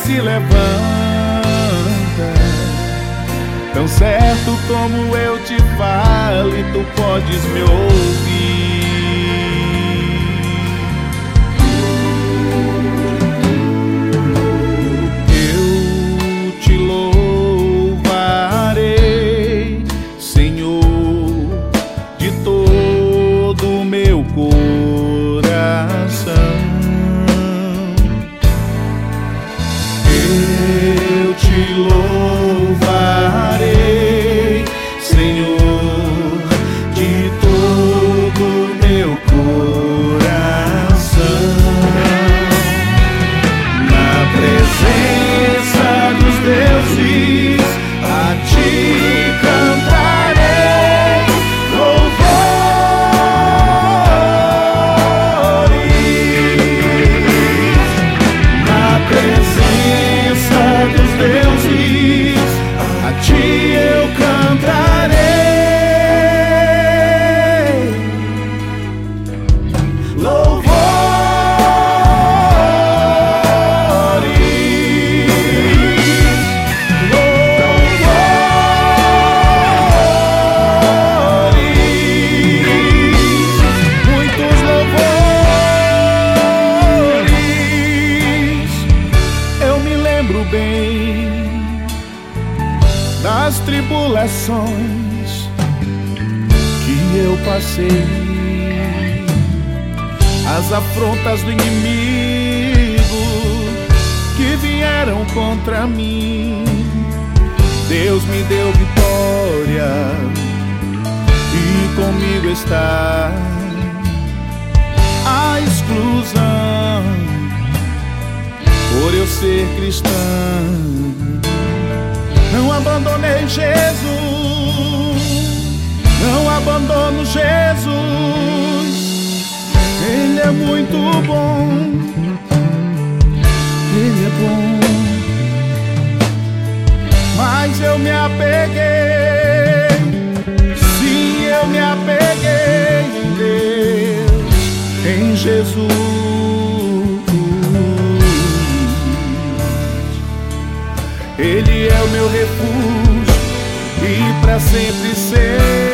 se levanta. Tão certo como eu te falo e tu podes me ouvir. Eu te louvarei, Senhor, de todo meu coração. Na presença dos deuses, a ti cantarei louvores. Na presença dos deuses, a ti eu cantarei louvores. Muitos louvores. Eu me lembro bem das tribulações que eu passei, as afrontas do inimigo que vieram contra mim. Deus me deu vitória e comigo está a exclusão por eu ser cristão. Não abandonei Jesus, não abandono Jesus. Ele é muito bom, Ele é bom. Mas eu me apeguei, sim, eu me apeguei em Deus, em Jesus. Ele é o meu refúgio e pra sempre ser.